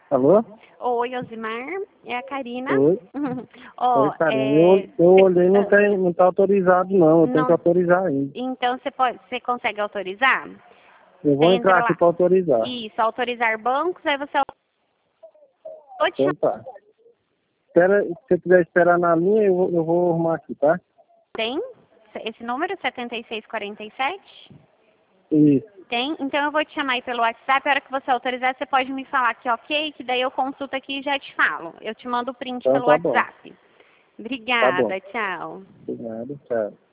Alô? Oi, Osimar, é a Karina. Oi. Ó, Oi, Karina. Eu olhei, não tá autorizado não, eu tenho que não, autorizar ainda. então você consegue autorizar? Eu Você vou entra entrar aqui lá. para autorizar. Isso, autorizar bancos, aí você... Vou te Então tá. Espera, se você quiser esperar na linha, eu vou arrumar aqui, tá? Tem esse número, 7647? Isso. Tem? Então eu vou te chamar aí pelo WhatsApp, a hora que você autorizar, você pode me falar que ok, que daí eu consulto aqui e já te falo. Eu te mando o print Então pelo tá bom. WhatsApp. Tá bom. Obrigada, tchau. Obrigado, tchau.